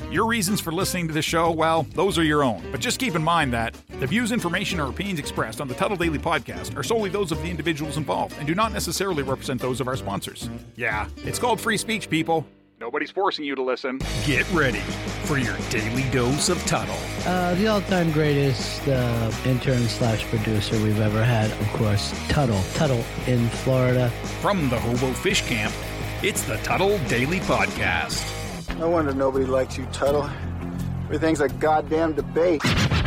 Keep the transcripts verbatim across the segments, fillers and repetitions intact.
Your reasons for listening to this show, well, those are your own. But just keep in mind that the views, information, or opinions expressed on the Tuttle Daily Podcast are solely those of the individuals involved and do not necessarily represent those of our sponsors. Yeah, it's called free speech, people. Nobody's forcing you to listen. Get ready for your daily dose of Tuttle. Uh, the all-time greatest uh, intern slash producer we've ever had, of course, Tuttle. Tuttle in Florida. From the Hobo Fish Camp, it's the Tuttle Daily Podcast. No wonder nobody likes you, Tuttle. Everything's a goddamn debate.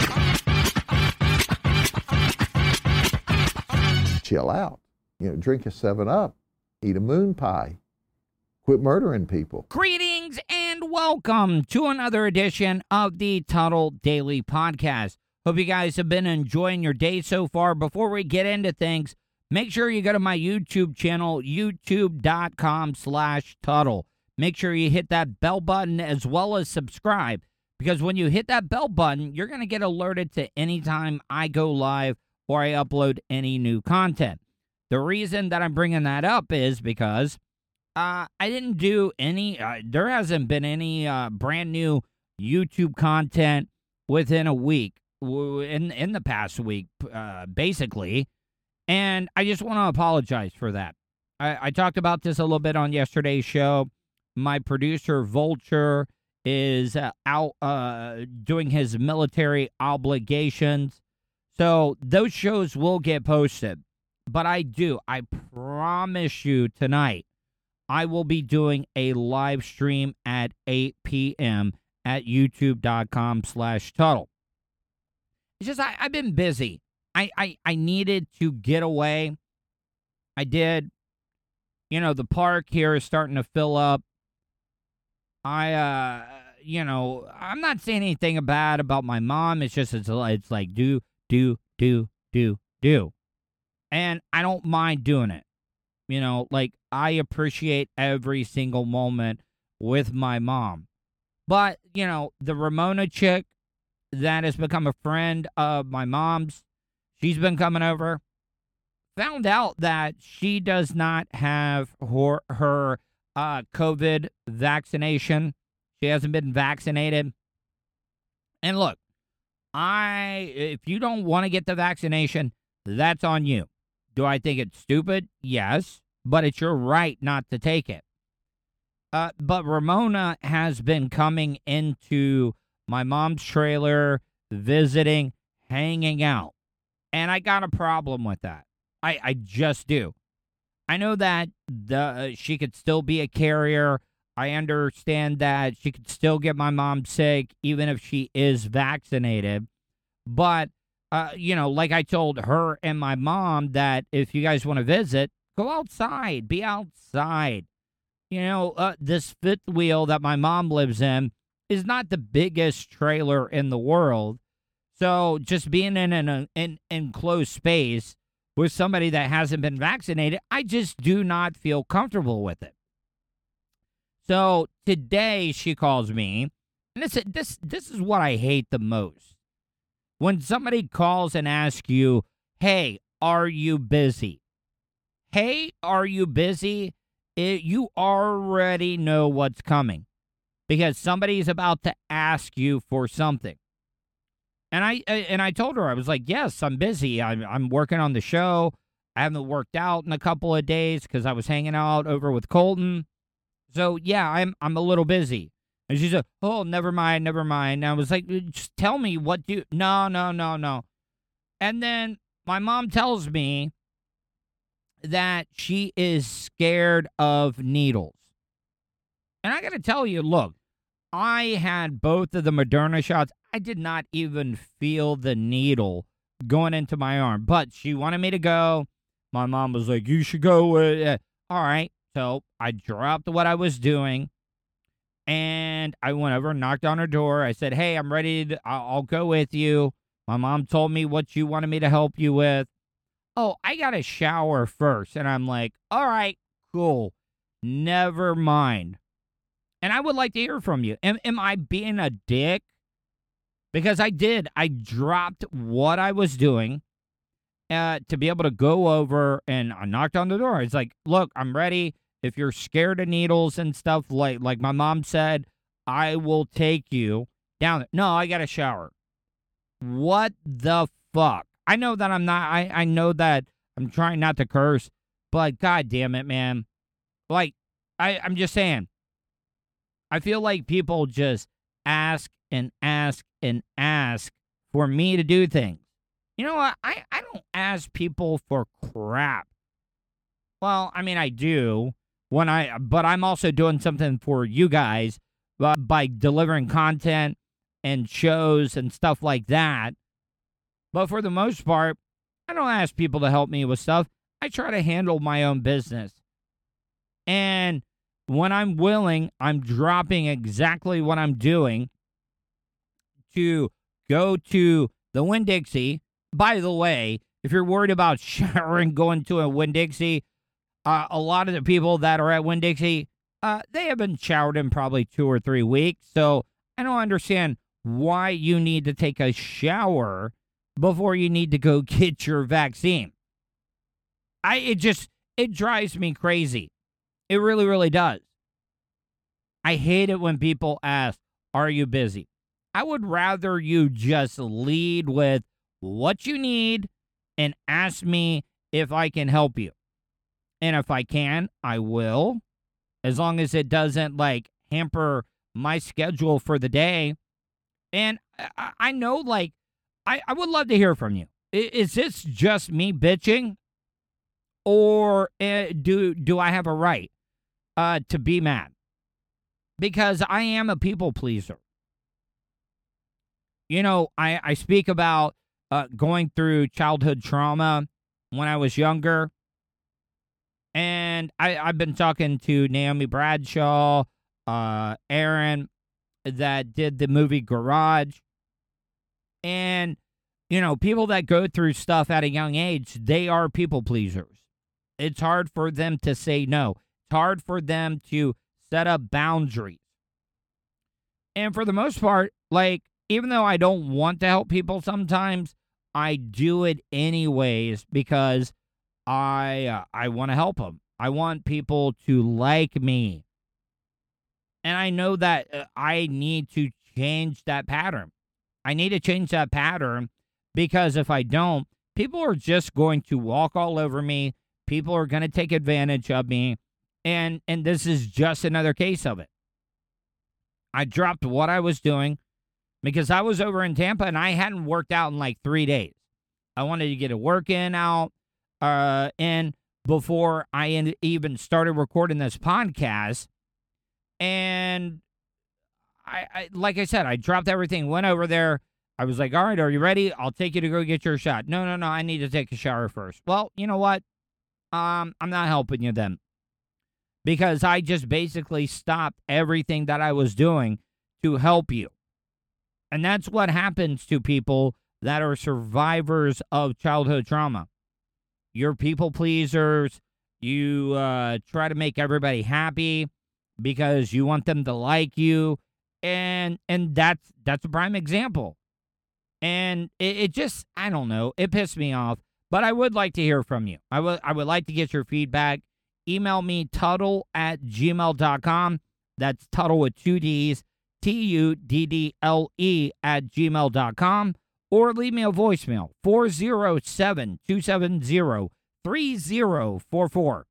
Chill out. You know, drink a seven up. Eat a moon pie. Quit murdering people. Greetings and welcome to another edition of the Tuttle Daily Podcast. Hope you guys have been enjoying your day so far. Before we get into things, make sure you go to my YouTube channel, youtube.com slash Tuttle. Make sure you hit that bell button as well as subscribe, because when you hit that bell button, you're going to get alerted to any time I go live or I upload any new content. The reason that I'm bringing that up is because Uh, I didn't do any, uh, there hasn't been any uh, brand new YouTube content within a week, in, in the past week, uh, basically, and I just want to apologize for that. I, I talked about this a little bit on yesterday's show. My producer, Vulture, is uh, out uh, doing his military obligations, so those shows will get posted, but I do, I promise you tonight, I will be doing a live stream at eight p.m. at youtube.com slash Tuttle. It's just I, I've been busy. I, I, I needed to get away. I did. You know, the park here is starting to fill up. I, uh, you know, I'm not saying anything bad about my mom. It's just, it's, it's like do, do, do, do, do. And I don't mind doing it. You know, like, I appreciate every single moment with my mom. But, you know, the Ramona chick that has become a friend of my mom's, she's been coming over, found out that she does not have her, her uh, COVID vaccination. She hasn't been vaccinated. And look, I if you don't want to get the vaccination, that's on you. Do I think it's stupid? Yes. But it's your right not to take it. Uh, but Ramona has been coming into my mom's trailer, visiting, hanging out. And I got a problem with that. I, I just do. I know that the uh, she could still be a carrier. I understand that she could still get my mom sick, even if she is vaccinated. But, uh, you know, like I told her and my mom that if you guys want to visit, go outside. Be outside. You know, uh, this fifth wheel that my mom lives in is not the biggest trailer in the world. So just being in an in, enclosed space with somebody that hasn't been vaccinated, I just do not feel comfortable with it. So today she calls me, and this, this, this is what I hate the most. When somebody calls and asks you, hey, are you busy? Hey, are you busy? It, you already know what's coming because somebody's about to ask you for something. And I and I told her, I was like, yes, I'm busy. I'm, I'm working on the show. I haven't worked out in a couple of days because I was hanging out over with Colton. So, yeah, I'm I'm a little busy. And she said, oh, never mind, never mind. And I was like, just tell me what you, no, no, no, no. And then my mom tells me that she is scared of needles. And I got to tell you, look, I had both of the Moderna shots. I did not even feel the needle going into my arm, but she wanted me to go. My mom was like, you should go with it. All right. So I dropped what I was doing and I went over and knocked on her door. I said, hey, I'm ready. To, I'll, I'll go with you. My mom told me what you wanted me to help you with. Oh, I got to shower first. And I'm like, all right, cool. Never mind. And I would like to hear from you. Am, am I being a dick? Because I did. I dropped what I was doing uh, to be able to go over, and I knocked on the door. It's like, look, I'm ready. If you're scared of needles and stuff, like like my mom said, I will take you down there. No, I got to shower. What the fuck? I know that I'm not, I, I know that I'm trying not to curse, but God damn it, man. Like, I, I'm just saying, I feel like people just ask and ask and ask for me to do things. You know what? I, I don't ask people for crap. Well, I mean, I do when I, but I'm also doing something for you guys uh, by delivering content and shows and stuff like that. But for the most part, I don't ask people to help me with stuff. I try to handle my own business. And when I'm willing, I'm dropping exactly what I'm doing to go to the Winn-Dixie. By the way, if you're worried about showering, going to a Winn-Dixie, uh, a lot of the people that are at Winn-Dixie, uh, they haven't showered in probably two or three weeks. So I don't understand why you need to take a shower before you need to go get your vaccine. I it just it drives me crazy. It really, really does. I hate it when people ask, "Are you busy?" I would rather you just lead with what you need and ask me if I can help you. And if I can, I will, as long as it doesn't like hamper my schedule for the day. And I, I know, like, I, I would love to hear from you. Is this just me bitching? Or uh, do do I have a right uh, to be mad? Because I am a people pleaser. You know, I, I speak about uh, going through childhood trauma when I was younger. And I, I've been talking to Naomi Bradshaw, uh, Aaron, that did the movie Garage. And, you know, people that go through stuff at a young age, they are people pleasers. It's hard for them to say no. It's hard for them to set up boundaries. And for the most part, like, even though I don't want to help people sometimes, I do it anyways because I uh, I want to help them. I want people to like me. And I know that uh, I need to change that pattern. I need to change that pattern because if I don't, people are just going to walk all over me. People are going to take advantage of me. And and this is just another case of it. I dropped what I was doing because I was over in Tampa and I hadn't worked out in like three days. I wanted to get a work in out uh, in before I in, even started recording this podcast. And I, I, like I said, I dropped everything, went over there. I was like, all right, are you ready? I'll take you to go get your shot. No, no, no, I need to take a shower first. Well, you know what? Um, I'm not helping you then. Because I just basically stopped everything that I was doing to help you. And that's what happens to people that are survivors of childhood trauma. You're people pleasers. You uh, try to make everybody happy because you want them to like you. And and that's that's a prime example. And it, it just, I don't know, it pissed me off. But I would like to hear from you. I would I would like to get your feedback. Email me, Tuddle at gmail dot com. That's Tuddle with two D's, T U D D L E at gmail dot com. Or leave me a voicemail, four oh seven, two seven zero, three oh four four.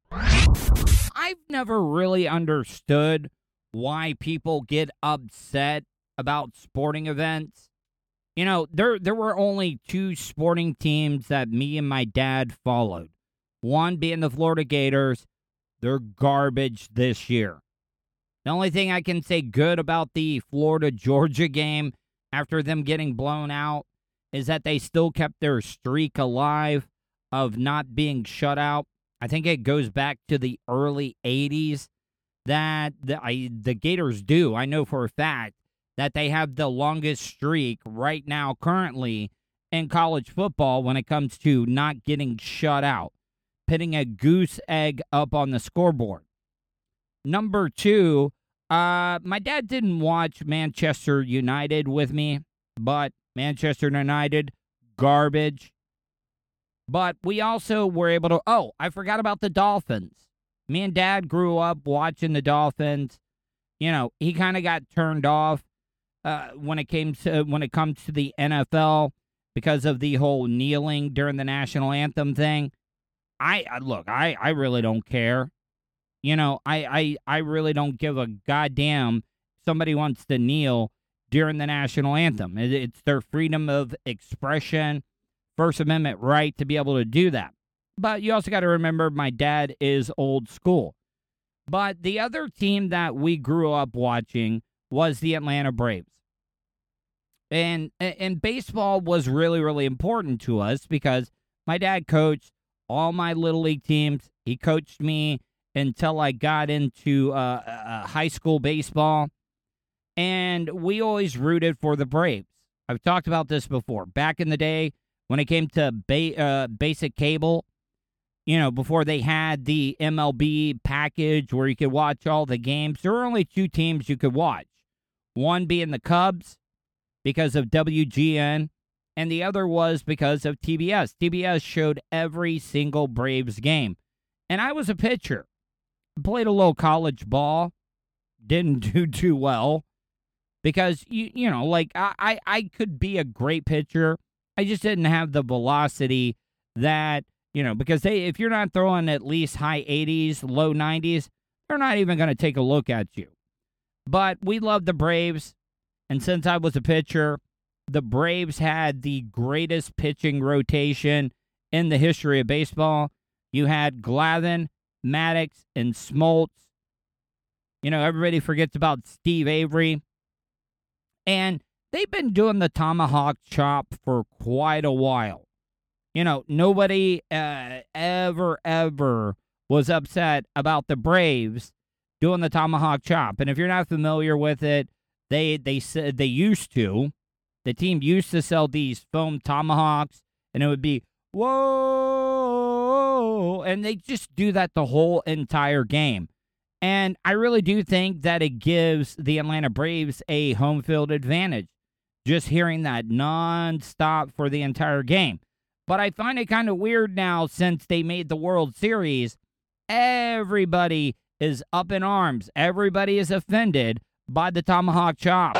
I've never really understood why people get upset about sporting events. You know, there there were only two sporting teams that me and my dad followed. One being the Florida Gators. They're garbage this year. The only thing I can say good about the Florida-Georgia game after them getting blown out is that they still kept their streak alive of not being shut out. I think it goes back to the early eighties that the, I, the Gators do. I know for a fact that they have the longest streak right now currently in college football when it comes to not getting shut out. Pitting a goose egg up on the scoreboard. Number two, uh, my dad didn't watch Manchester United with me, but Manchester United, garbage. But we also were able to, oh, I forgot about the Dolphins. Me and Dad grew up watching the Dolphins, you know, he kind of got turned off uh, when it came to when it comes to the N F L because of the whole kneeling during the national anthem thing. I, I look, I, I really don't care. You know, I, I, I really don't give a goddamn if somebody wants to kneel during the national anthem. It, it's their freedom of expression, First Amendment right to be able to do that. But you also got to remember my dad is old school. But the other team that we grew up watching was the Atlanta Braves. And and baseball was really, really important to us because my dad coached all my Little League teams. He coached me until I got into uh, uh, high school baseball. And we always rooted for the Braves. I've talked about this before. Back in the day, when it came to ba- uh, basic cable, you know, before they had the M L B package where you could watch all the games, there were only two teams you could watch. One being the Cubs because of W G N, and the other was because of T B S. T B S showed every single Braves game. And I was a pitcher. Played a little college ball. Didn't do too well. Because, you you know, like, I, I, I could be a great pitcher. I just didn't have the velocity that, you know, because they if you're not throwing at least high eighties, low nineties, they're not even going to take a look at you. But we love the Braves. And since I was a pitcher, the Braves had the greatest pitching rotation in the history of baseball. You had Glavine, Maddox, and Smoltz. You know, everybody forgets about Steve Avery. And they've been doing the tomahawk chop for quite a while. You know, nobody uh, ever, ever was upset about the Braves doing the tomahawk chop. And if you're not familiar with it, they they said they used to. The team used to sell these foam tomahawks, and it would be, whoa, and they just do that the whole entire game. And I really do think that it gives the Atlanta Braves a home field advantage, just hearing that nonstop for the entire game. But I find it kind of weird now since they made the World Series. Everybody is up in arms. Everybody is offended by the tomahawk chop.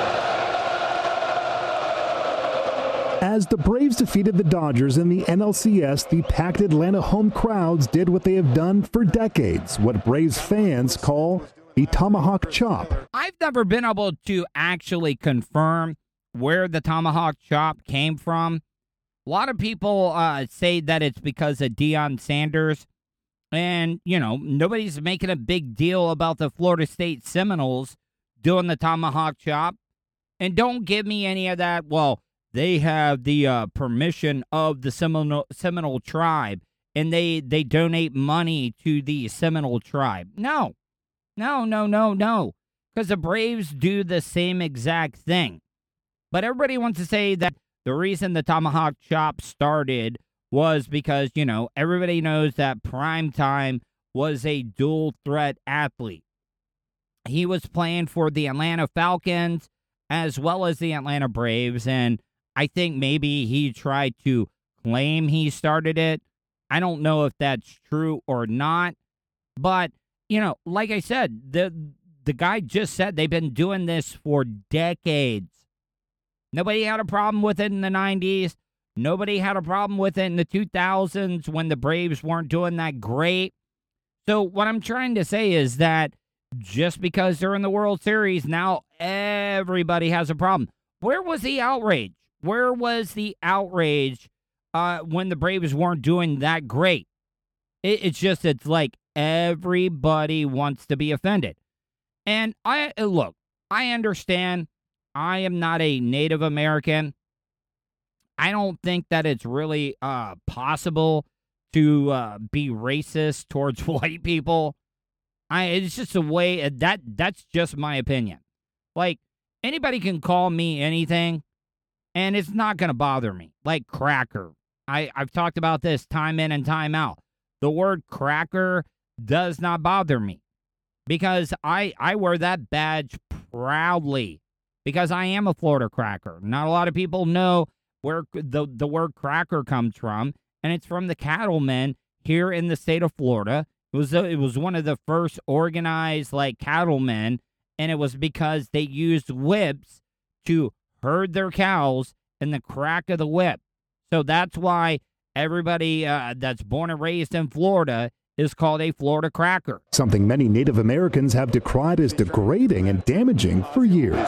As the Braves defeated the Dodgers in the N L C S, the packed Atlanta home crowds did what they have done for decades, what Braves fans call the tomahawk chop. I've never been able to actually confirm where the tomahawk chop came from. A lot of people uh, say that it's because of Deion Sanders. And, you know, nobody's making a big deal about the Florida State Seminoles doing the tomahawk chop. And don't give me any of that, well, they have the uh, permission of the Seminole, Seminole tribe, and they, they donate money to the Seminole tribe. No, no, no, no, no, because the Braves do the same exact thing. But everybody wants to say that the reason the tomahawk chop started was because, you know, everybody knows that Primetime was a dual threat athlete. He was playing for the Atlanta Falcons as well as the Atlanta Braves, and I think maybe he tried to claim he started it. I don't know if that's true or not. But, you know, like I said, the the guy just said they've been doing this for decades. Nobody had a problem with it in the nineties. Nobody had a problem with it in the two thousands when the Braves weren't doing that great. So what I'm trying to say is that just because they're in the World Series, now everybody has a problem. Where was the outrage? Where was the outrage uh, when the Braves weren't doing that great? It, it's just, it's like everybody wants to be offended. And I look, I understand I am not a Native American. I don't think that it's really uh, possible to uh, be racist towards white people. I, it's just a way, that that's just my opinion. Like, anybody can call me anything, and it's not going to bother me. Like cracker. I, I've talked about this time in and time out. The word cracker does not bother me because I, I wear that badge proudly because I am a Florida cracker. Not a lot of people know where the, the word cracker comes from, and it's from the cattlemen here in the state of Florida. It was, a, it was one of the first organized, like, cattlemen and it was because they used whips to herd their cows in the crack of the whip. So that's why everybody uh, that's born and raised in Florida is called a Florida cracker. Something many Native Americans have decried as degrading and damaging for years.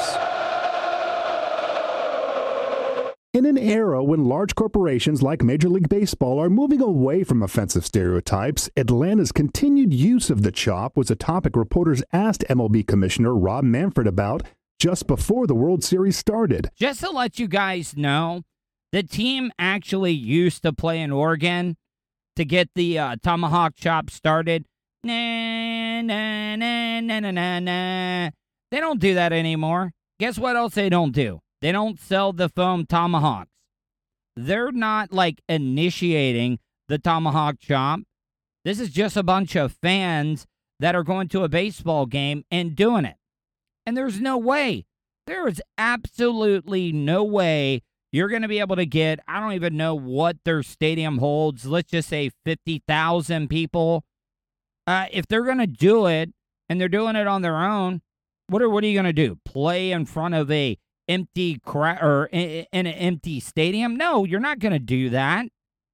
In an era when large corporations like Major League Baseball are moving away from offensive stereotypes, Atlanta's continued use of the chop was a topic reporters asked M L B Commissioner Rob Manfred about just before the World Series started. Just to let you guys know, the team actually used to play in Oregon to get the uh, tomahawk chop started. Nah, nah, nah, nah, nah, nah, nah. They don't do that anymore. Guess what else they don't do? They don't sell the foam tomahawks. They're not, like, initiating the tomahawk chop. This is just a bunch of fans that are going to a baseball game and doing it. And there's no way, there is absolutely no way you're going to be able to get, I don't even know what their stadium holds, let's just say fifty thousand people. Uh, if they're going to do it, and they're doing it on their own, what are, what are you going to do? Play in front of a empty cra- or in, in an empty stadium? No, you're not going to do that.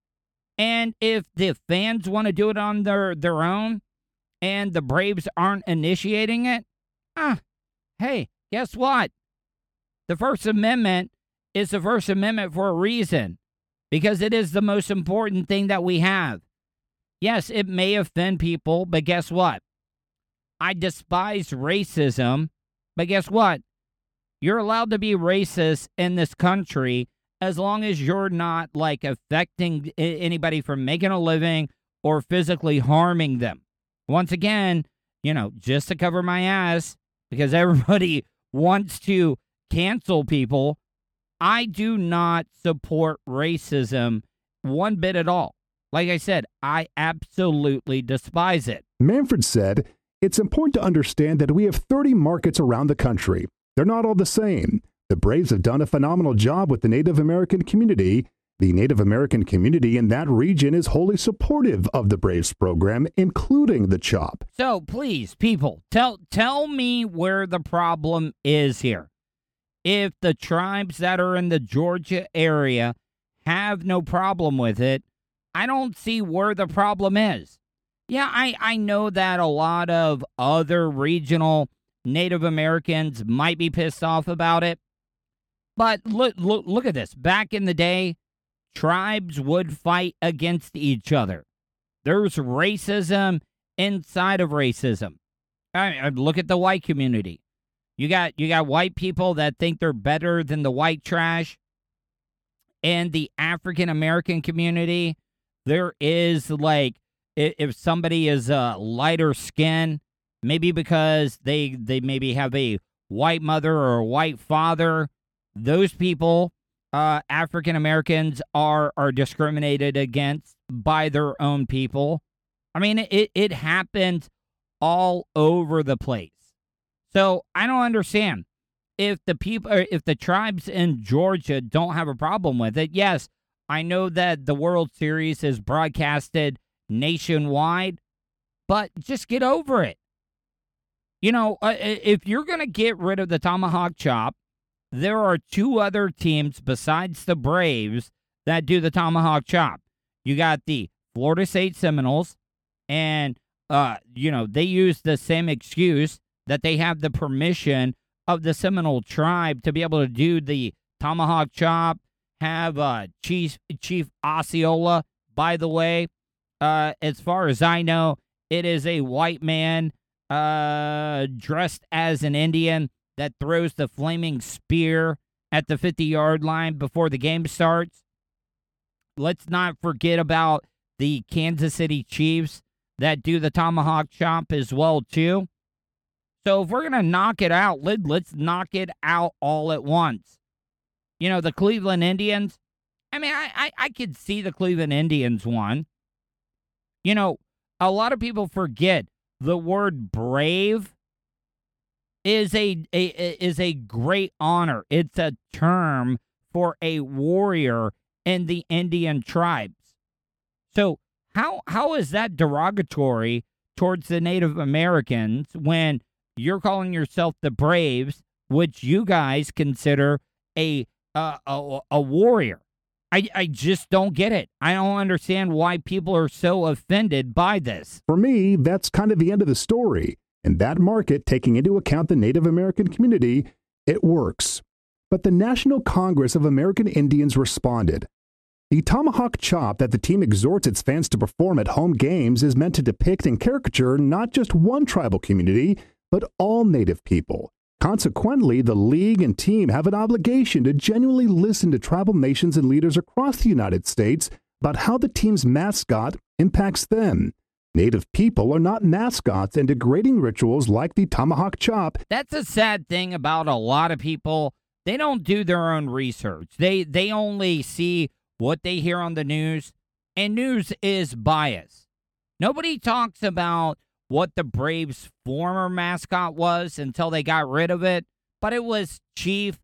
And if the fans want to do it on their, their own, and the Braves aren't initiating it, ah, hey, guess what? The First Amendment is the First Amendment for a reason, because it is the most important thing that we have. Yes, it may offend people, but guess what? I despise racism, but guess what? You're allowed to be racist in this country as long as you're not, like, affecting anybody from making a living or physically harming them. Once again, you know, just to cover my ass, because everybody wants to cancel people, I do not support racism one bit at all. Like I said, I absolutely despise it. Manfred said, "It's important to understand that we have thirty markets around the country. They're not all the same. The Braves have done a phenomenal job with the Native American community. The Native American community in that region is wholly supportive of the Braves program, including the chop." So please, people, tell tell me where the problem is here. If the tribes that are in the Georgia area have no problem with it, I don't see where the problem is. Yeah, I, I know that a lot of other regional Native Americans might be pissed off about it. But look, look, look at this. Back in the day, tribes would fight against each other. There's racism inside of racism. I mean, look at the white community. You got you got white people that think they're better than the white trash. And the African American community, there is, like, if somebody is uh, lighter skin, maybe because they they maybe have a white mother or a white father, those people, uh, African Americans, are are discriminated against by their own people. I mean, it it happens all over the place. So I don't understand. If the people, or if the tribes in Georgia don't have a problem with it, yes, I know that the World Series is broadcasted nationwide, but just get over it. You know, uh, if you're going to get rid of the tomahawk chop, there are two other teams besides the Braves that do the tomahawk chop. You got the Florida State Seminoles, and, uh, you know, they use the same excuse that they have the permission of the Seminole tribe to be able to do the tomahawk chop, have uh, Chief, Chief Osceola, by the way. Uh, as far as I know, it is a white man uh, dressed as an Indian that throws the flaming spear at the fifty-yard line before the game starts. Let's not forget about the Kansas City Chiefs that do the tomahawk chop as well, too. So if we're going to knock it out, let, let's knock it out all at once. You know, the Cleveland Indians, I mean, I, I, I could see the Cleveland Indians one. You know, a lot of people forget the word brave is a, a is a great honor. It's a term for a warrior in the Indian tribes. So how how is that derogatory towards the Native Americans when you're calling yourself the Braves, which you guys consider a uh, a, a warrior. I, I just don't get it. I don't understand why people are so offended by this. For me, that's kind of the end of the story. In that market, taking into account the Native American community, it works. But the National Congress of American Indians responded. The tomahawk chop that the team exhorts its fans to perform at home games is meant to depict and caricature not just one tribal community, but all Native people. Consequently, the league and team have an obligation to genuinely listen to tribal nations and leaders across the United States about how the team's mascot impacts them. Native people are not mascots, and degrading rituals like the tomahawk chop. That's a sad thing about a lot of people. They don't do their own research. They they only see what they hear on the news, and news is biased. Nobody talks about what the Braves' former mascot was until they got rid of it, but it was Chief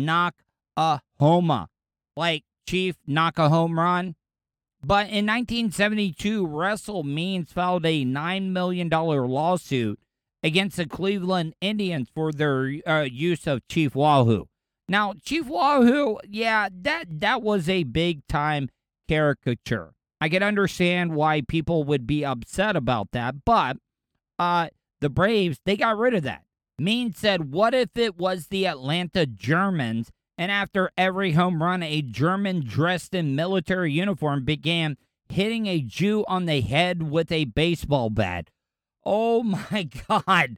Knock-a-Homa, like Chief Knock a Home Run. But in nineteen seventy-two, Russell Means filed a nine million dollars lawsuit against the Cleveland Indians for their uh, use of Chief Wahoo. Now, Chief Wahoo, yeah, that, that was a big-time caricature. I can understand why people would be upset about that, but Uh, the Braves, they got rid of that. Means said, what if it was the Atlanta Germans, and after every home run, a German dressed in military uniform began hitting a Jew on the head with a baseball bat? Oh, my God.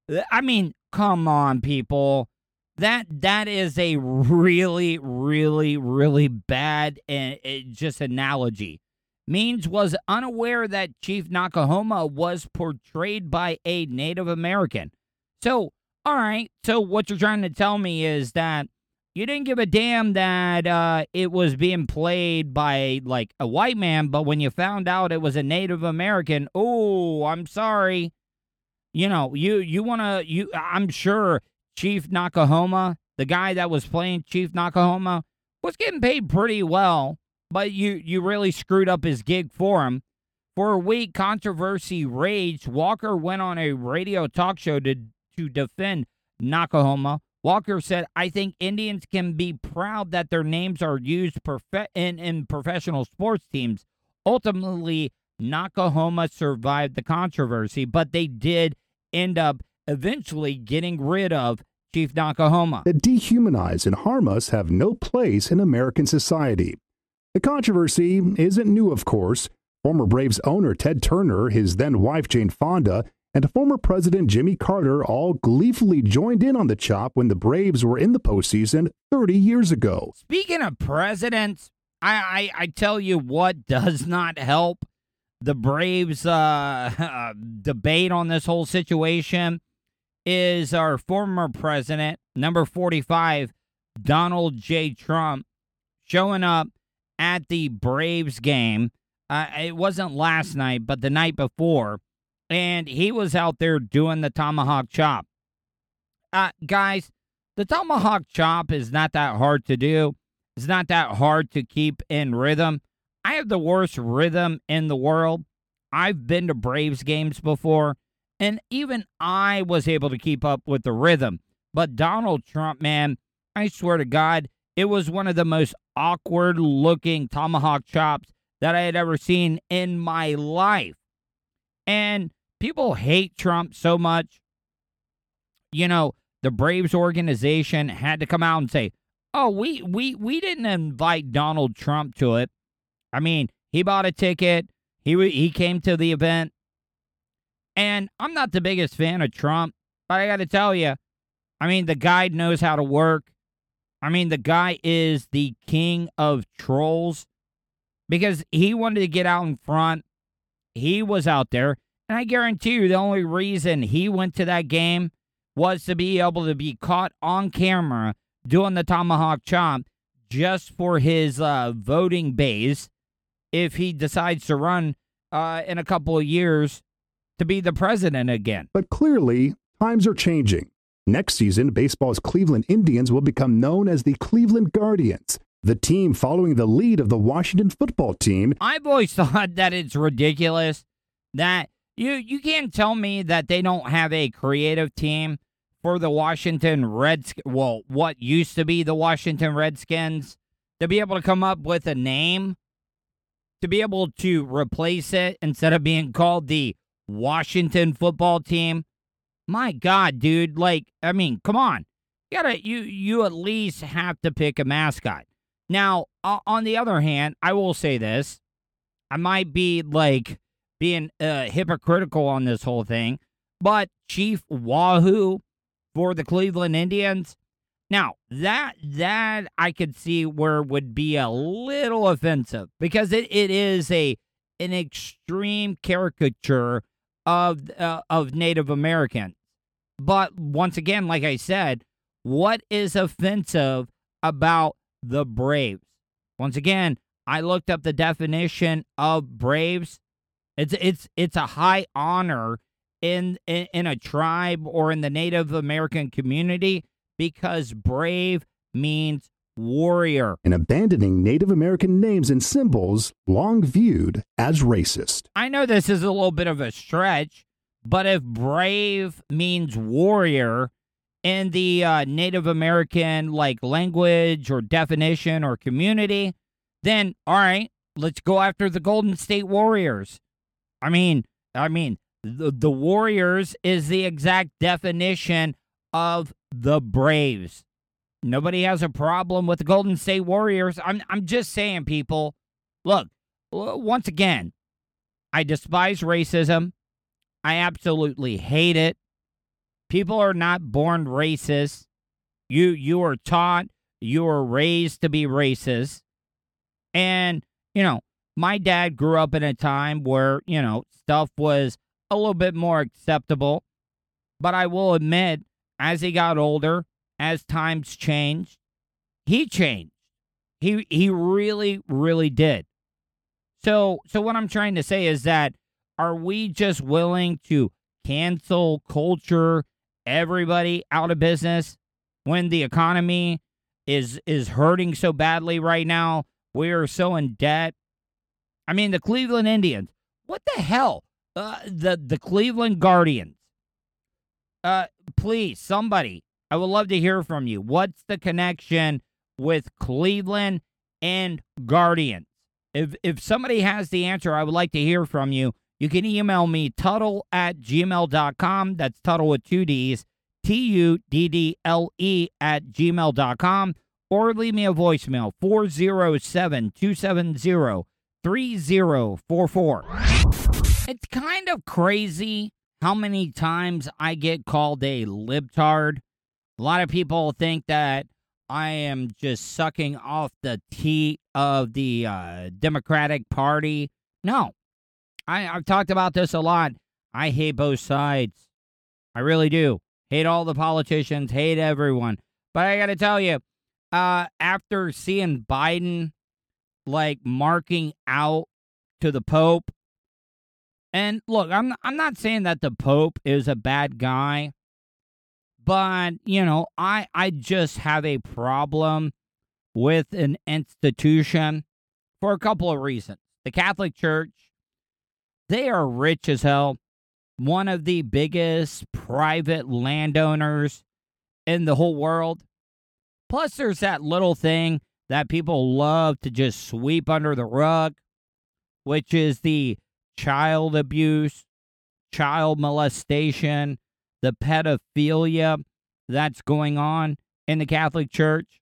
I mean, come on, people. That That is a really, really, really bad and uh, just analogy. Means was unaware that Chief Knock-a-Homa was portrayed by a Native American. So, all right, so what you're trying to tell me is that you didn't give a damn that uh, it was being played by, like, a white man, but when you found out it was a Native American, oh, I'm sorry. You know, you, you want to, you. I'm sure Chief Knock-a-Homa, the guy that was playing Chief Knock-a-Homa, was getting paid pretty well. But you, you really screwed up his gig for him. For a week, controversy raged. Walker went on a radio talk show to, to defend Knock-a-Homa. Walker said, I think Indians can be proud that their names are used profe- in, in professional sports teams. Ultimately, Knock-a-Homa survived the controversy, but they did end up eventually getting rid of Chief Knock-a-Homa. That dehumanize and harm us have no place in American society. The controversy isn't new, of course. Former Braves owner Ted Turner, his then-wife Jane Fonda, and former President Jimmy Carter all gleefully joined in on the chop when the Braves were in the postseason thirty years ago. Speaking of presidents, I, I, I tell you what does not help the Braves' uh, uh, debate on this whole situation is our former president, number forty-five, Donald J. Trump, showing up at the Braves game. Uh, it wasn't last night, but the night before, and he was out there doing the tomahawk chop. Uh, guys, the tomahawk chop is not that hard to do. It's not that hard to keep in rhythm. I have the worst rhythm in the world. I've been to Braves games before, and even I was able to keep up with the rhythm. But Donald Trump, man, I swear to God, it was one of the most awkward-looking tomahawk chops that I had ever seen in my life. And people hate Trump so much. You know, the Braves organization had to come out and say, oh, we, we, we didn't invite Donald Trump to it. I mean, he bought a ticket. He, he came to the event. And I'm not the biggest fan of Trump, but I got to tell you, I mean, the guy knows how to work. I mean, the guy is the king of trolls because he wanted to get out in front. He was out there. And I guarantee you the only reason he went to that game was to be able to be caught on camera doing the tomahawk chop just for his uh, voting base if he decides to run uh, in a couple of years to be the president again. But clearly, times are changing. Next season, baseball's Cleveland Indians will become known as the Cleveland Guardians, the team following the lead of the Washington football team. I've always thought that it's ridiculous that You you can't tell me that they don't have a creative team for the Washington Redskins. Well, what used to be the Washington Redskins, to be able to come up with a name, to be able to replace it instead of being called the Washington Football Team. My God, dude! Like, I mean, come on. You gotta you you at least have to pick a mascot. Now, uh, on the other hand, I will say this: I might be like being uh, hypocritical on this whole thing, but Chief Wahoo for the Cleveland Indians. Now, that that I could see where would be a little offensive because it, it is a an extreme caricature of uh, of Native Americans. But once again, like I said, what is offensive about the Braves? Once again, I looked up the definition of Braves. It's it's it's a high honor in, in in a tribe or in the Native American community because brave means warrior. And abandoning Native American names and symbols long viewed as racist. I know this is a little bit of a stretch, but if brave means warrior in the uh, Native American like language or definition or community, then all right, let's go after the Golden State Warriors. I mean, I mean, the, the Warriors is the exact definition of the Braves. Nobody has a problem with the Golden State Warriors. I'm I'm just saying, people. Look, once again, I despise racism. I absolutely hate it. People are not born racist. You you are taught, you are raised to be racist. And, you know, my dad grew up in a time where, you know, stuff was a little bit more acceptable. But I will admit, as he got older, as times changed, he changed. He he really, really did. So so what I'm trying to say is that, are we just willing to cancel culture, everybody out of business when the economy is is hurting so badly right now? We are so in debt. I mean, the Cleveland Indians. What the hell? Uh, the the Cleveland Guardians. Uh, please, somebody. I would love to hear from you. What's the connection with Cleveland and Guardians? If if somebody has the answer, I would like to hear from you. You can email me, Tuttle at gmail dot com. That's Tuttle with two D's, T U D D L E at gmail dot com. Or leave me a voicemail, four oh seven, two seven zero, three oh four four. It's kind of crazy how many times I get called a libtard. A lot of people think that I am just sucking off the teat of the uh, Democratic Party. No. I, I've talked about this a lot. I hate both sides. I really do. Hate all the politicians. Hate everyone. But I got to tell you, uh, after seeing Biden, like, marking out to the Pope, and look, I'm I'm not saying that the Pope is a bad guy, but, you know, I, I just have a problem with an institution for a couple of reasons. The Catholic Church, they are rich as hell. One of the biggest private landowners in the whole world. Plus, there's that little thing that people love to just sweep under the rug, which is the child abuse, child molestation, the pedophilia that's going on in the Catholic Church.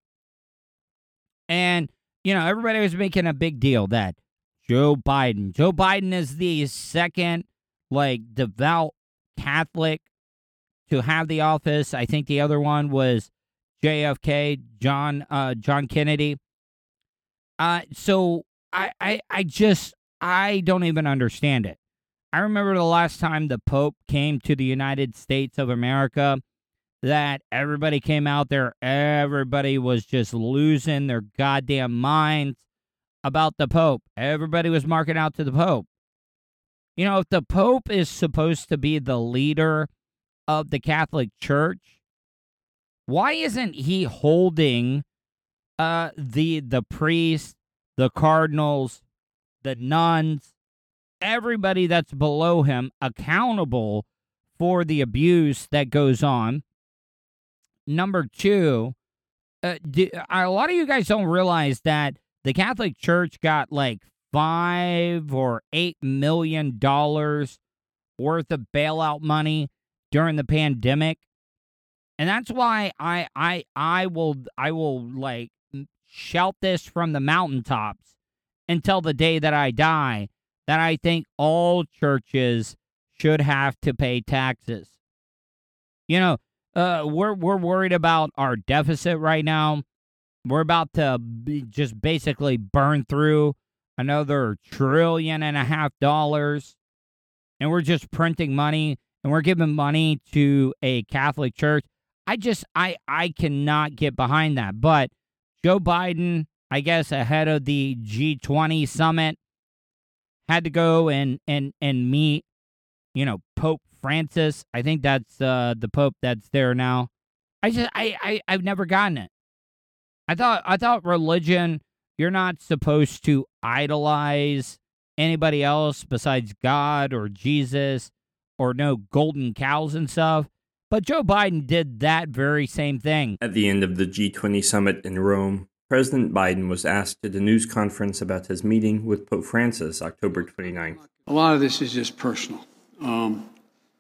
And, you know, everybody was making a big deal that Joe Biden, Joe Biden is the second, like, devout Catholic to have the office. I think the other one was J F K, John uh, John Kennedy. Uh, so I, I I just, I don't even understand it. I remember the last time the Pope came to the United States of America, that everybody came out there, everybody was just losing their goddamn minds about the Pope. Everybody was marking out to the Pope. You know, if the Pope is supposed to be the leader of the Catholic Church, why isn't he holding uh, the the priests, the cardinals, the nuns, everybody that's below him accountable for the abuse that goes on. Number two, uh, do, a lot of you guys don't realize that the Catholic Church got like five or eight million dollars worth of bailout money during the pandemic, and that's why I I I will I will like shout this from the mountaintops until the day that I die, that I think all churches should have to pay taxes. You know, uh, we're we're worried about our deficit right now. We're about to be just basically burn through another trillion and a half dollars, and we're just printing money, and we're giving money to a Catholic church. I just, I, I cannot get behind that. But Joe Biden, I guess ahead of the G twenty summit, had to go and, and, and meet, you know, Pope Francis. I think that's uh, the Pope that's there now. I just, I, I, I've never gotten it. I thought, I thought religion, you're not supposed to idolize anybody else besides God or Jesus or no golden cows and stuff. But Joe Biden did that very same thing. At the end of the G twenty summit in Rome, President Biden was asked at a news conference about his meeting with Pope Francis October twenty-ninth. A lot of this is just personal. Um,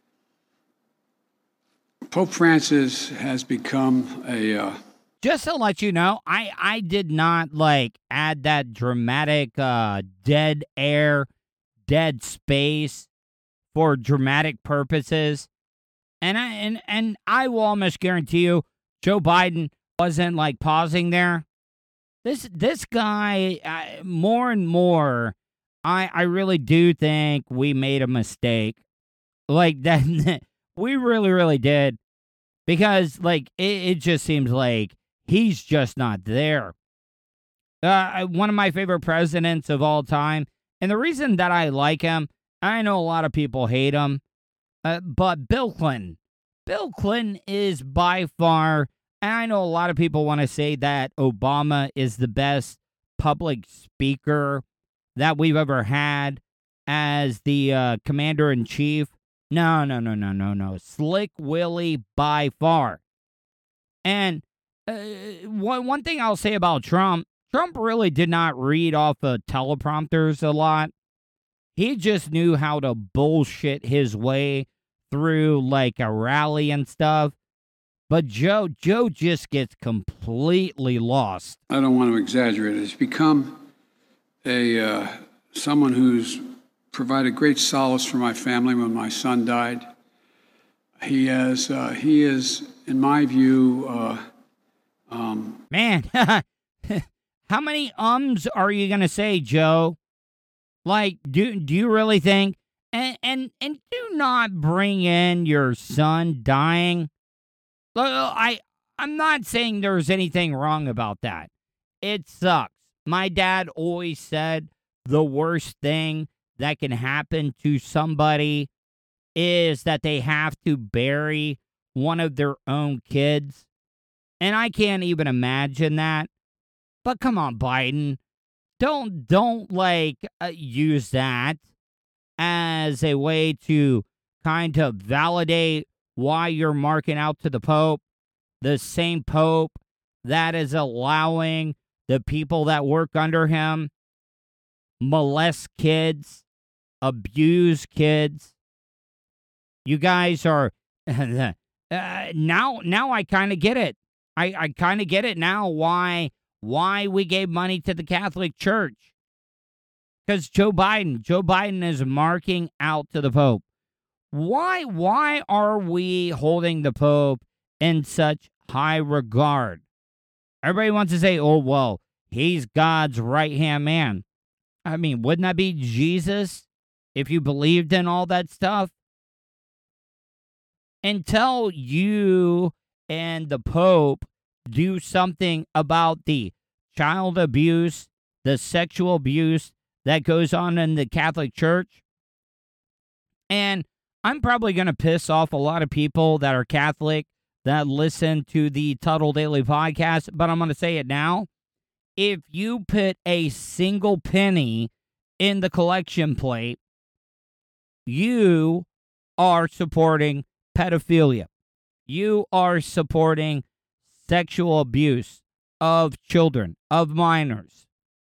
Pope Francis has become a... Uh, Just to let you know, I, I did not, like, add that dramatic uh, dead air, dead space for dramatic purposes. And I, and, and I will almost guarantee you, Joe Biden wasn't, like, pausing there. This this guy, uh, more and more, I, I really do think we made a mistake. Like, that, we really, really did. Because, like, it, it just seems like he's just not there. Uh, one of my favorite presidents of all time. And the reason that I like him, I know a lot of people hate him, uh, but Bill Clinton. Bill Clinton is by far, and I know a lot of people want to say that Obama is the best public speaker that we've ever had as the uh, commander-in-chief. No, no, no, no, no, no. Slick Willie by far. And Uh, one one thing I'll say about Trump, Trump really did not read off of teleprompters a lot. He just knew how to bullshit his way through like a rally and stuff. But Joe, Joe just gets completely lost. I don't want to exaggerate it. He's become a uh, someone who's provided great solace for my family when my son died. He has, uh, he is, in my view, uh, Um, Man, how many ums are you going to say, Joe? Like, do do you really think? And, and and do not bring in your son dying. I, I'm not saying there's anything wrong about that. It sucks. My dad always said the worst thing that can happen to somebody is that they have to bury one of their own kids. And I can't even imagine that. But come on, Biden. Don't, don't like, uh, use that as a way to kind of validate why you're marking out to the Pope. The same Pope that is allowing the people that work under him molest kids, abuse kids. You guys are, uh, now, now I kind of get it. I, I kind of get it now why why we gave money to the Catholic Church. Because Joe Biden, Joe Biden is marking out to the Pope. Why why are we holding the Pope in such high regard? Everybody wants to say, oh, well, he's God's right-hand man. I mean, wouldn't that be Jesus if you believed in all that stuff? Until you and the Pope do something about the child abuse, the sexual abuse that goes on in the Catholic Church. And I'm probably going to piss off a lot of people that are Catholic that listen to the Tuttle Daily Podcast, but I'm going to say it now. If you put a single penny in the collection plate you are supporting pedophilia. You are supporting sexual abuse of children, of minors.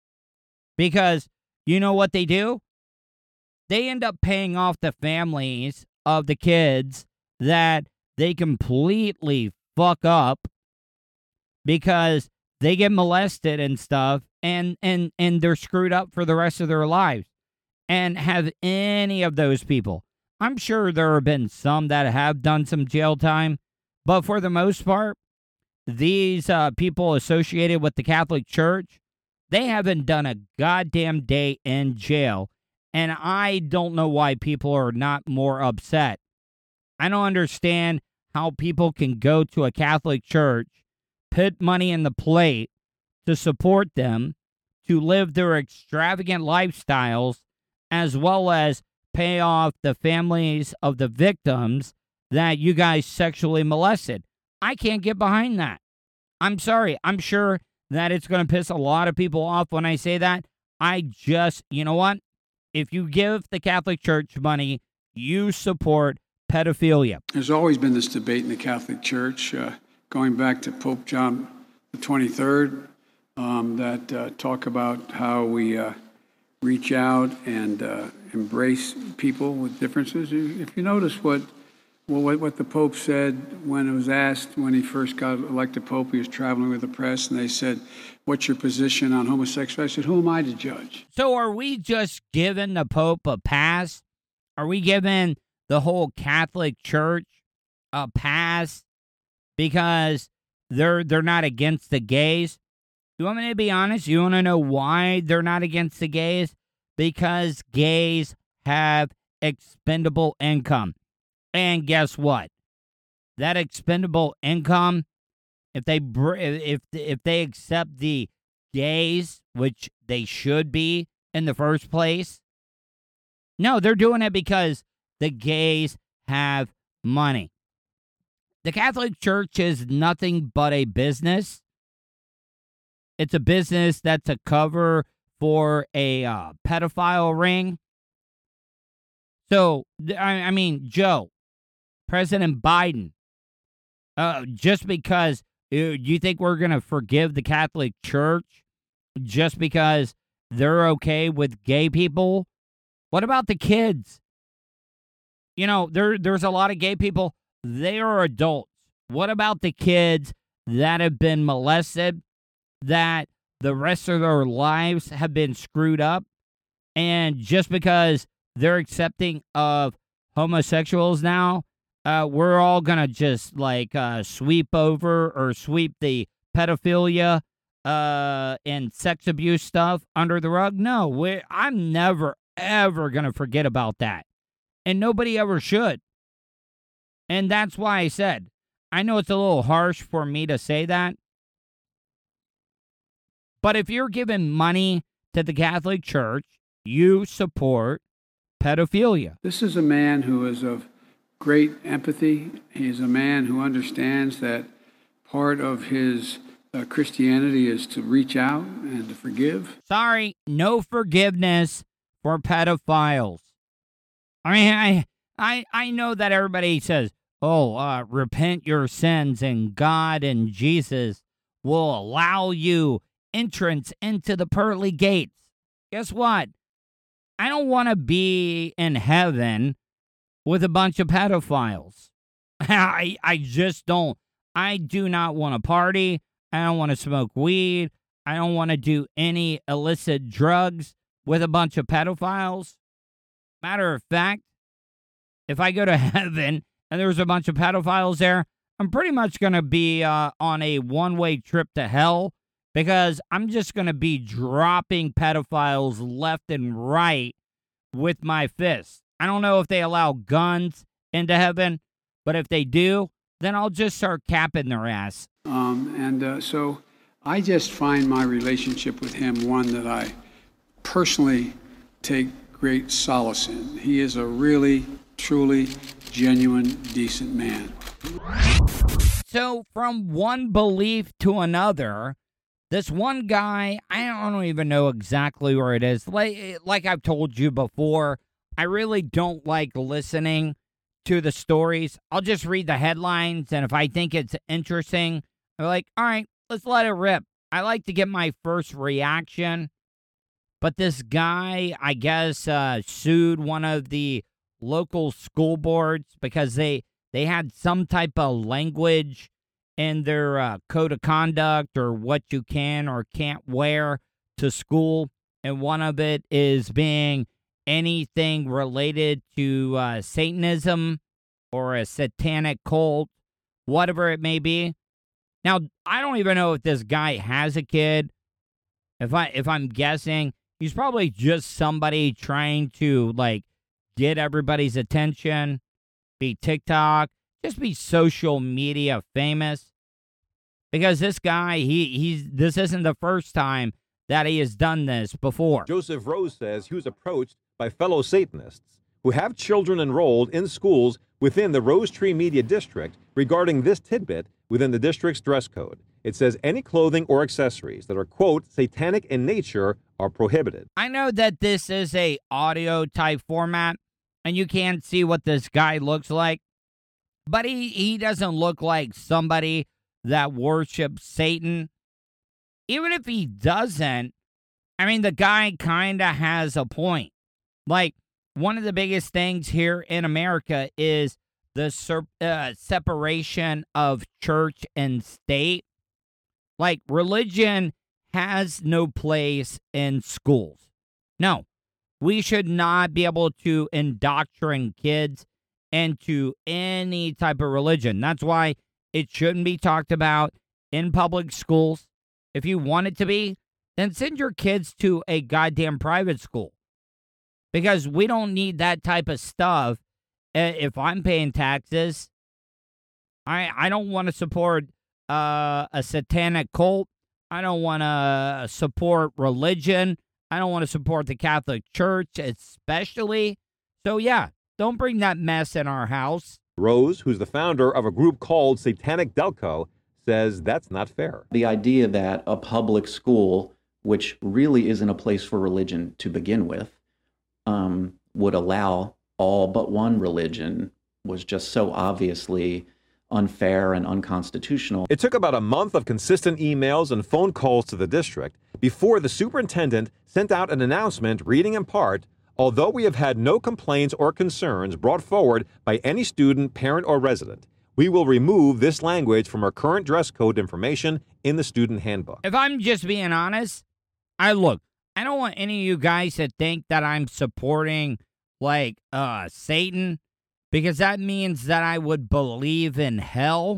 Because you know what they do? They end up paying off the families of the kids that they completely fuck up because they get molested and stuff, and, and, and they're screwed up for the rest of their lives. And have any of those people, I'm sure there have been some that have done some jail time, but for the most part, these uh, people associated with the Catholic Church, they haven't done a goddamn day in jail. And I don't know why people are not more upset. I don't understand how people can go to a Catholic church, put money in the plate to support them, to live their extravagant lifestyles, as well as pay off the families of the victims that you guys sexually molested. I can't get behind that. I'm sorry. I'm sure that it's going to piss a lot of people off when I say that. I just, you know what? If you give the Catholic Church money, you support pedophilia. There's always been this debate in the Catholic Church, uh, going back to Pope John the twenty-third, um, that uh, talk about how we uh, reach out and uh, embrace people with differences. If you notice what Well, what, what the Pope said when it was asked, when he first got elected Pope, he was traveling with the press, and they said, what's your position on homosexuality? I said, who am I to judge? So are we just giving the Pope a pass? Are we giving the whole Catholic Church a pass because they're they're not against the gays? You want me to be honest? You want to know why they're not against the gays? Because gays have expendable income. And guess what? That expendable income, if they if if they accept the gays, which they should be in the first place, no, they're doing it because the gays have money. The Catholic Church is nothing but a business. It's a business that's a cover for a uh, pedophile ring. So, I, I mean, Joe, President Biden, uh, just because uh, you think we're going to forgive the Catholic Church just because they're okay with gay people? What about the kids? You know, there there's a lot of gay people. They are adults. What about the kids that have been molested, that the rest of their lives have been screwed up? And just because they're accepting of homosexuals now, Uh, we're all going to just, like, uh, sweep over or sweep the pedophilia uh, and sex abuse stuff under the rug? No, we, I'm never, ever going to forget about that. And nobody ever should. And that's why I said, I know it's a little harsh for me to say that. But if you're giving money to the Catholic Church, you support pedophilia. This is a man who is of great empathy. He is a man who understands that part of his uh, Christianity is to reach out and to forgive. Sorry, no forgiveness for pedophiles. I mean, I I, I know that everybody says, oh, uh, repent your sins and God and Jesus will allow you entrance into the pearly gates. Guess what? I don't want to be in heaven with a bunch of pedophiles. I I just don't. I do not want to party. I don't want to smoke weed. I don't want to do any illicit drugs with a bunch of pedophiles. Matter of fact, if I go to heaven and there's a bunch of pedophiles there, I'm pretty much going to be uh, on a one-way trip to hell because I'm just going to be dropping pedophiles left and right with my fists. I don't know if they allow guns into heaven, but if they do, then I'll just start capping their ass. Um, and uh, so I just find my relationship with him one that I personally take great solace in. He is a really, truly, genuine, decent man. So from one belief to another, this one guy, I don't even know exactly where it is. Like, like I've told you before, I really don't like listening to the stories. I'll just read the headlines, and if I think it's interesting, I'm like, all right, let's let it rip. I like to get my first reaction. But this guy, I guess, uh, sued one of the local school boards because they, they had some type of language in their uh, code of conduct or what you can or can't wear to school. And one of it is being anything related to uh, Satanism or a satanic cult, whatever it may be. Now, I don't even know if this guy has a kid. If I if I'm guessing, he's probably just somebody trying to like get everybody's attention, be TikTok, just be social media famous. Because this guy, he he's this isn't the first time that he has done this before. Joseph Rose says he was approached by fellow Satanists who have children enrolled in schools within the Rose Tree Media District regarding this tidbit within the district's dress code. It says any clothing or accessories that are, quote, satanic in nature are prohibited. I know that this is a audio type format, and you can't see what this guy looks like, but he, he doesn't look like somebody that worships Satan. Even if he doesn't, I mean, the guy kind of has a point. Like, one of the biggest things here in America is the ser- uh, separation of church and state. Like, religion has no place in schools. No, we should not be able to indoctrinate kids into any type of religion. That's why it shouldn't be talked about in public schools. If you want it to be, then send your kids to a goddamn private school. Because we don't need that type of stuff. If I'm paying taxes, I I don't want to support uh, a satanic cult. I don't want to support religion. I don't want to support the Catholic Church, especially. So, yeah, don't bring that mess in our house. Rose, who's the founder of a group called Satanic Delco, says that's not fair. The idea that a public school, which really isn't a place for religion to begin with, um, would allow all but one religion was just so obviously unfair and unconstitutional. It took about a month of consistent emails and phone calls to the district before the superintendent sent out an announcement reading in part, although we have had no complaints or concerns brought forward by any student, parent, or resident, we will remove this language from our current dress code information in the student handbook. If I'm just being honest, I look, I don't want any of you guys to think that I'm supporting, like, uh, Satan, because that means that I would believe in hell.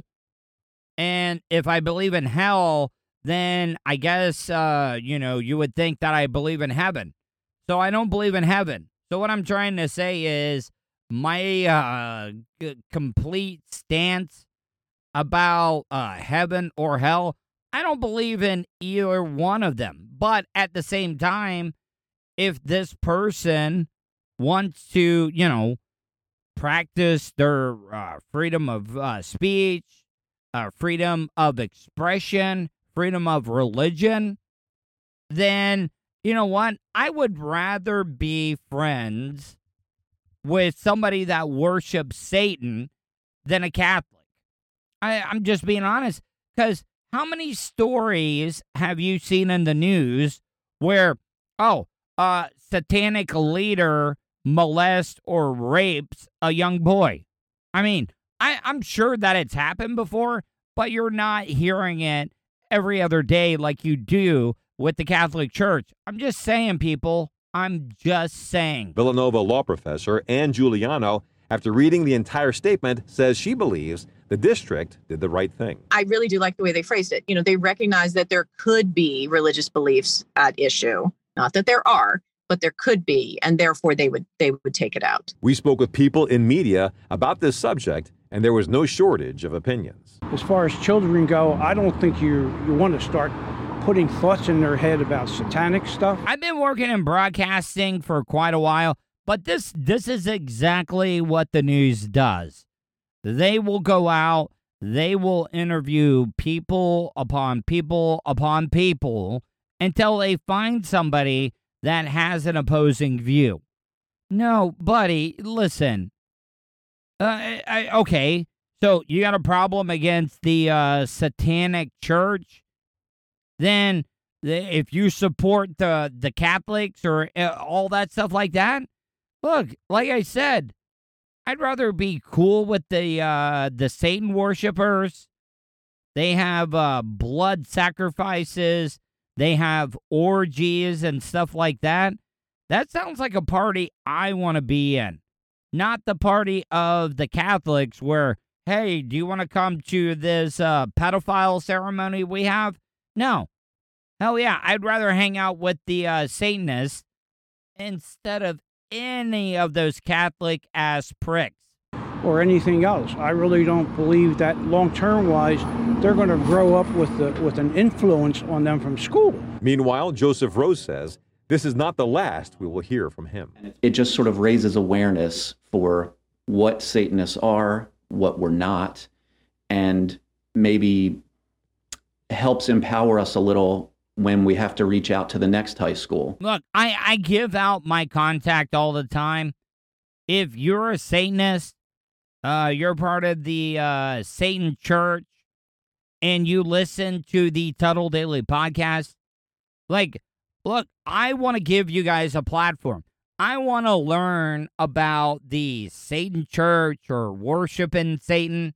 And if I believe in hell, then I guess, uh, you know, you would think that I believe in heaven. So I don't believe in heaven. So what I'm trying to say is my uh, g- complete stance about uh, heaven or hell, I don't believe in either one of them. But at the same time, if this person wants to, you know, practice their uh, freedom of uh, speech, uh, freedom of expression, freedom of religion, then, you know what? I would rather be friends with somebody that worships Satan than a Catholic. I, I'm just being honest, because how many stories have you seen in the news where, oh, a satanic leader molests or rapes a young boy? I mean, I, I'm sure that it's happened before, but you're not hearing it every other day like you do with the Catholic Church. I'm just saying, people. I'm just saying. Villanova law professor Ann Giuliano, after reading the entire statement, says she believes the district did the right thing. I really do like the way they phrased it. You know, they recognize that there could be religious beliefs at issue. Not that there are, but there could be, and therefore they would they would take it out. We spoke with people in media about this subject, and there was no shortage of opinions. As far as children go, I don't think you you want to start putting thoughts in their head about satanic stuff. I've been working in broadcasting for quite a while, but this this is exactly what the news does. They will go out, they will interview people upon people upon people until they find somebody that has an opposing view. No, buddy, listen. Uh, I, I, okay, so you got a problem against the uh, Satanic Church? Then the, if you support the, the Catholics or uh, all that stuff like that, look, like I said, I'd rather be cool with the uh, the Satan worshipers. They have uh, blood sacrifices. They have orgies and stuff like that. That sounds like a party I want to be in. Not the party of the Catholics where, hey, do you want to come to this uh, pedophile ceremony we have? No. Hell yeah, I'd rather hang out with the uh, Satanists instead of any of those Catholic-ass pricks. Or anything else. I really don't believe that long-term wise, they're going to grow up with the, with an influence on them from school. Meanwhile, Joseph Rose says this is not the last we will hear from him. It just sort of raises awareness for what Satanists are, what we're not, and maybe helps empower us a little when we have to reach out to the next high school. Look, I, I give out my contact all the time. If you're a Satanist, uh, you're part of the uh, Satan Church, and you listen to the Tuttle Daily Podcast, like, look, I want to give you guys a platform. I want to learn about the Satan Church or worshiping Satan.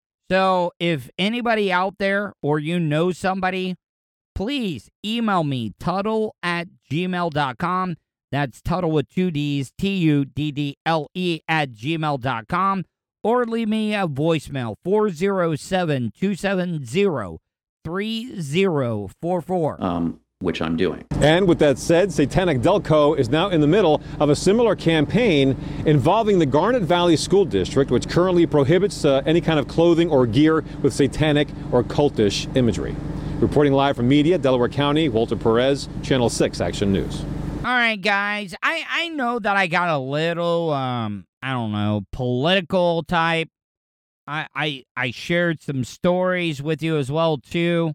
So if anybody out there or you know somebody, please email me, Tuttle at gmail dot com. That's Tuttle with two D's, T U D D L E at gmail dot com. Or leave me a voicemail, four oh seven, two seven zero, three oh four four. Um, which I'm doing. And with that said, Satanic Delco is now in the middle of a similar campaign involving the Garnet Valley School District, which currently prohibits uh, any kind of clothing or gear with satanic or cultish imagery. Reporting live from Media, Delaware County, Walter Perez, Channel six Action News. All right, guys, I, I know that I got a little, um, I don't know, political type. I, I, I shared some stories with you as well, too.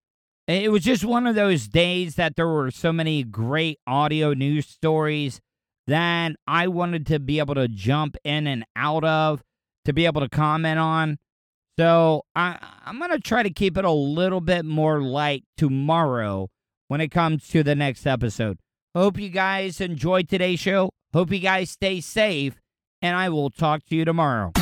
It was just one of those days that there were so many great audio news stories that I wanted to be able to jump in and out of, to be able to comment on. So I, I'm going to try to keep it a little bit more light tomorrow when it comes to the next episode. Hope you guys enjoyed today's show. Hope you guys stay safe, and I will talk to you tomorrow.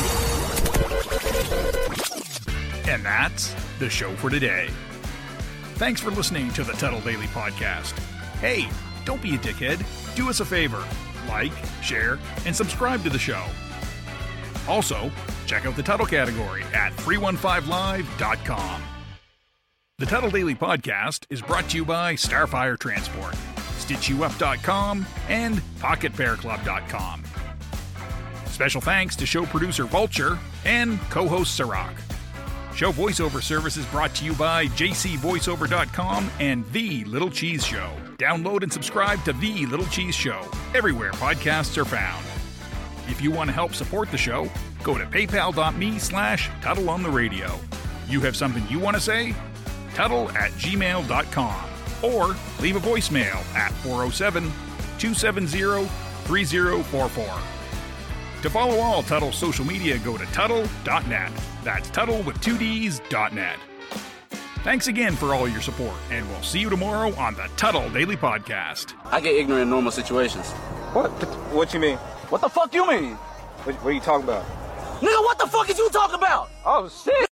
And that's the show for today. Thanks for listening to the Tuttle Daily Podcast. Hey, don't be a dickhead. Do us a favor. Like, share, and subscribe to the show. Also, check out the Tuttle category at three one five live dot com. The Tuttle Daily Podcast is brought to you by Starfire Transport, stitch you up dot com, and pocket bear club dot com. Special thanks to show producer Vulture and co-host Sirach. Show voiceover services brought to you by j c voiceover dot com and The Little Cheese Show. Download and subscribe to The Little Cheese Show everywhere podcasts are found. If you want to help support the show, go to paypal.me slash Tuttle on the radio. You have something you want to say? Tuttle at gmail dot com or leave a voicemail at four oh seven, two seven zero, three oh four four. To follow all Tuttle social media, go to Tuttle dot net. That's Tuttle with two D's dot net. Thanks again for all your support, and we'll see you tomorrow on the Tuttle Daily Podcast. I get ignorant in normal situations. What? What you mean? What the fuck you mean? What, what are you talking about? Nigga, what the fuck is you talking about? Oh, shit.